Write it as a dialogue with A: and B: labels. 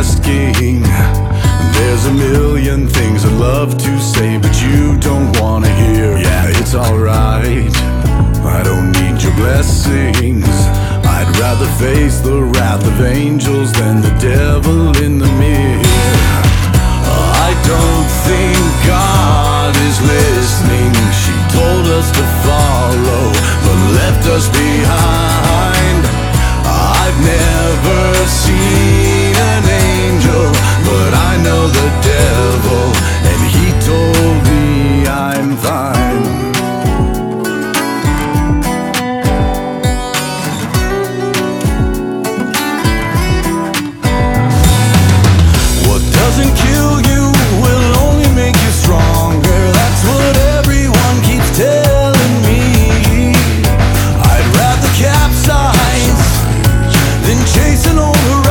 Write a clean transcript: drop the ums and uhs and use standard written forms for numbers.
A: asking. There's a million things I'd love to say, but you don't wanna hear. Yeah, it's alright, I don't need your blessings. I'd rather face the wrath of angels than the devil in the mirror. I don't think God is listening. She told us to follow, but left us behind. I've never seen an angel, but I know the devil, and he told me I'm fine. What doesn't kill you will only make you stronger. That's what everyone keeps telling me. I'd rather capsize than chasing all the